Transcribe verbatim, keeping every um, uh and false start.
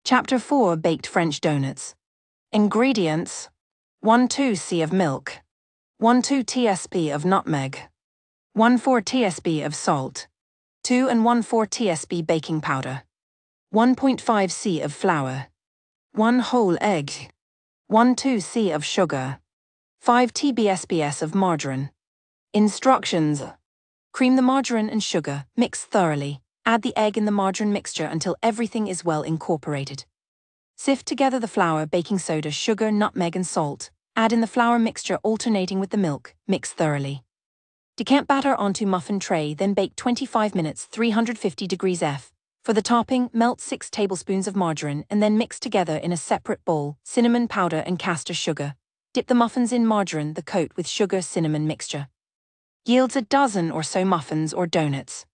Chapter four. Baked French Donuts. Ingredients: one two teaspoons of milk, one two teaspoons of nutmeg, one four teaspoons of salt, two and one four teaspoons baking powder, one point five teaspoons of flour, one whole egg, one two teaspoons of sugar, five tablespoons of margarine. Instructions: cream the margarine and sugar, mix thoroughly. Add the egg in the margarine mixture until everything is well incorporated. Sift together the flour, baking soda, sugar, nutmeg, and salt. Add in the flour mixture alternating with the milk. Mix thoroughly. Decant batter onto muffin tray, then bake twenty-five minutes, three hundred fifty degrees F. For the topping, melt six tablespoons of margarine and then mix together in a separate bowl cinnamon powder and castor sugar. Dip the muffins in margarine, the coat with sugar-cinnamon mixture. Yields a dozen or so muffins or donuts.